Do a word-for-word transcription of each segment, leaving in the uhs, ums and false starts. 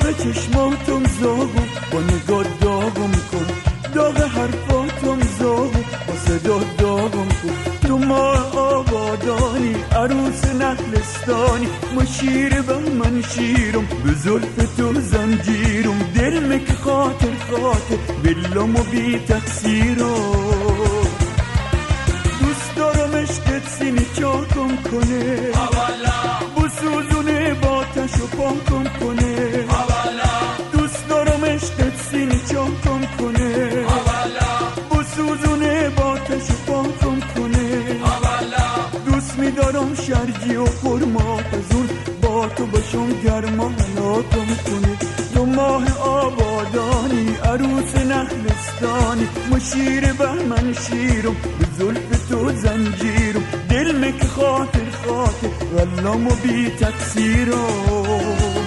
داغ چشماتم زاغو با نگاه داغم کن، داغ حرفاتم زاغو با صدا داغم کن. تو ماه آبادانی عروس نخلستانی، ما شیر به من شیرم به زلف تو زنجیرم. دل مک خاطر خاطر بلامو بی تقصیرم. دوست دارم عشقت سینی چاکم کنه، بسوزونه با تشو پاکم کنه. دوست دارم عشقت سینی چاکم کنه، بسوزونه با تشو پاکم کنه. دوست میدارم شرجی و خرما پزون با تو باشم گرما حلاکم کنه. تو ماه آبادانی عروس نخلستانی، ما شیر بهمن شیرم به زلف تو زنجیرم. دل مک خاطر خاطر والامو بی تقصیرم.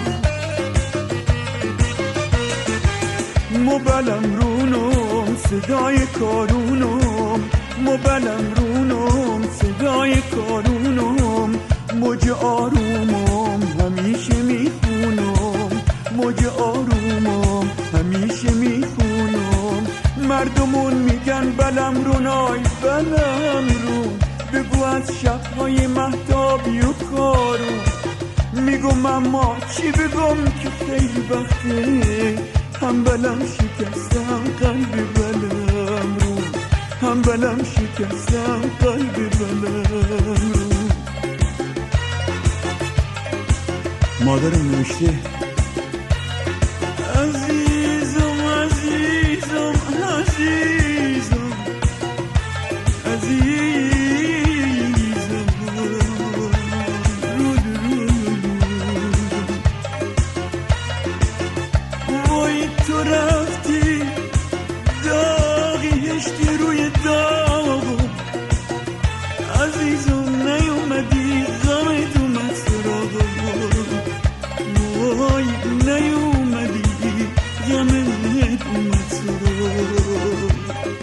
موبلم رونم صدای کارونم، موبلم رونم صدای کارونم. موج آرومم همیشه میخونم، موج آرومم همیشه میخونم. مردمون میگن بلم رونای بلم رون، بگو از شبهای مهتابی و کارون. میگم اما چی بگم که خیلی وقته، هم بلم شکستم قلب بلم رون، هم بلم شکستم قلب بلم رون. مادرم نوشته عزیزم عزیزم عزیزم عزیزم وای تو رفتی داغی هشتی روی داغم. عزیزم نیومدی غمت اومد سراغم، وای نیومدی غمت اومد سراغم.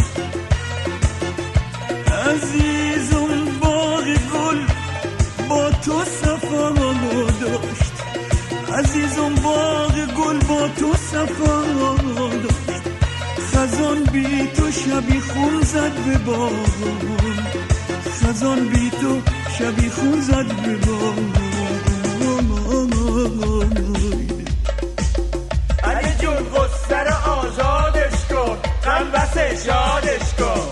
عزیزم باغ گل با تو صفا داشت، عزیزم باغ گل با تو صفا داشت. خزان بی تو شبی خون زد به باغم، خزان بی تو شبی خون زد به باغم. علی جون غصه رو آزادش کن، غم بسه شادش کن.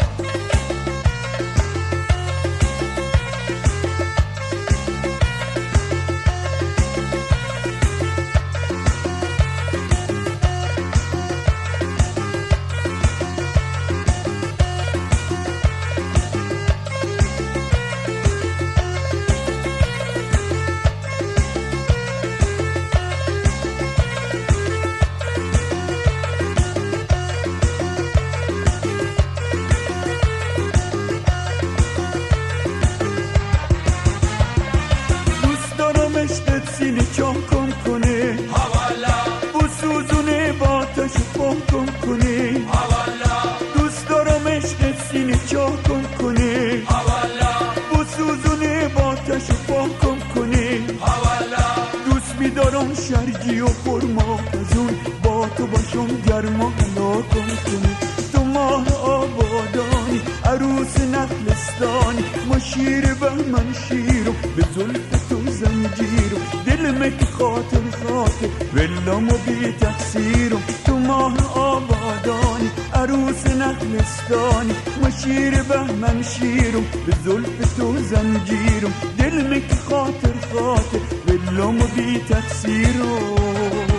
سینه چاکم کنه، بسوزونه با تشو پاکم کنه. دوست دارم عشقت سینه چاکم کنه، بسوزونه با تشو پاکم کنه. دوست میدارم شرجی و خرما پزون با تو باشم گرما حلاکم کنه. تو ماه آبادانی عروس نخلستانی، ما شیر بهمن شیرم به زلف تو زنجیرم. دل مک خاطر خاطر ولامو بی تقصیرم. تو ماه آبادانی عروس نخلستانی، ما شیر بهمن شیرم به زلف تو زنجیرم. دل مک خاطر خاطر ولامو بی تقصیرم.